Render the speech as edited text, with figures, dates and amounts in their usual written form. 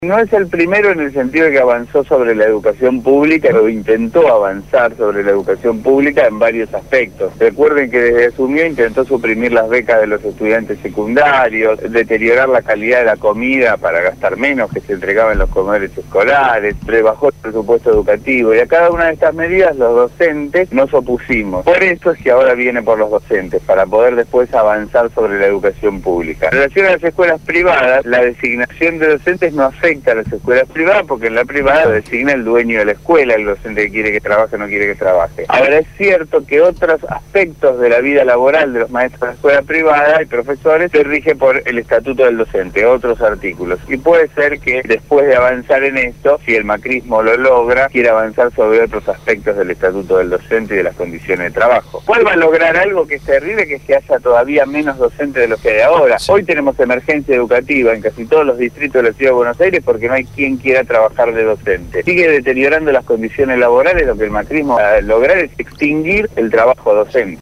No es el primero en el sentido de que avanzó sobre la educación pública, pero intentó avanzar sobre la educación pública en varios aspectos. Recuerden que desde asumió intentó suprimir las becas de los estudiantes secundarios, deteriorar la calidad de la comida para gastar menos que se entregaba en los comedores escolares, rebajó el presupuesto educativo, y a cada una de estas medidas los docentes nos opusimos. Por eso es que ahora viene por los docentes, para poder después avanzar sobre la educación pública. En relación a las escuelas privadas, la designación de docentes no afecta a las escuelas privadas, porque en la privada lo designa el dueño de la escuela, el docente que quiere que trabaje o no quiere que trabaje. Ahora es cierto que otros aspectos de la vida laboral de los maestros de la escuela privada y profesores se rige por el estatuto del docente, otros artículos. Y puede ser que después de avanzar en esto, si el macrismo lo logra, quiera avanzar sobre otros aspectos del estatuto del docente y de las condiciones de trabajo. Vuelva a lograr algo que es terrible, que es que haya todavía menos docentes de los que hay ahora. Hoy tenemos emergencia educativa en casi todos los distritos de la Ciudad de Buenos Aires porque no hay quien quiera trabajar de docente. Sigue deteriorando las condiciones laborales, lo que el macrismo va a lograr es extinguir el trabajo docente.